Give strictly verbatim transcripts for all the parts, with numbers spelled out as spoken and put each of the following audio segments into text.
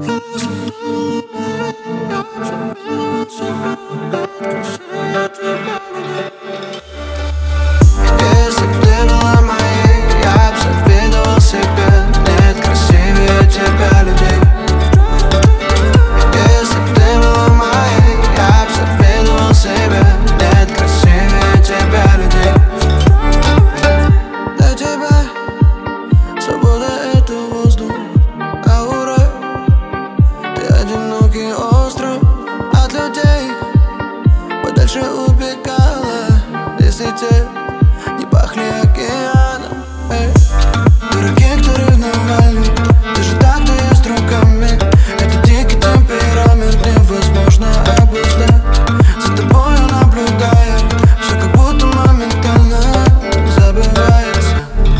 Если б ты была моей, я б завидовал себе. Нет красивее тебя людей. Если б ты была моей, я б завидовал себе. Нет красивее тебя людей. Для тебя свобода — это воздух, аура. Ты одинокий остров от людей, подальше убегала, если те не пахли океаном. Эй. Дураки, кто ревновали, даже так есть руками. Это дикий темперамент, невозможно обуздать. За тобой наблюдая, все как будто моментально забывается.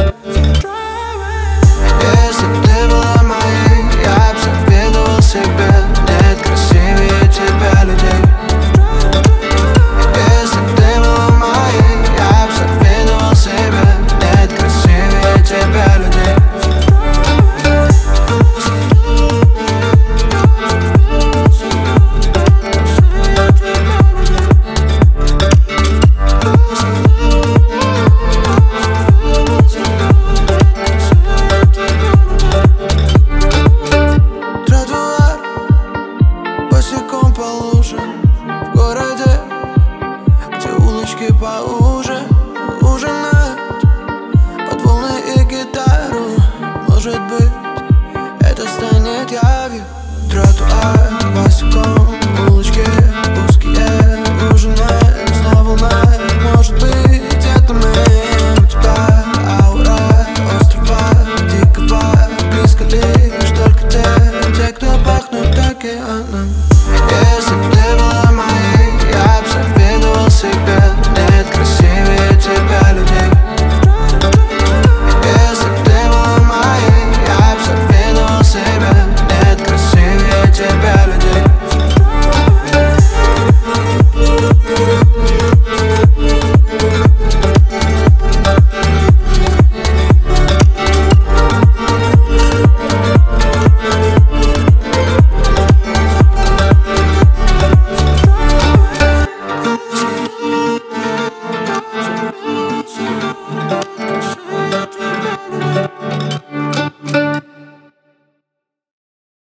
Если б ты была моей, я б завидовал себе. Нет красивее тебя людей. Если б ты была моей, я б завидовал себе. Нет красивее тебя людей. Тротуар босиком по лужам в городе, где улочки поуже. Ужинать под волны и гитару. Может быть, это станет явью. Тротуар босиком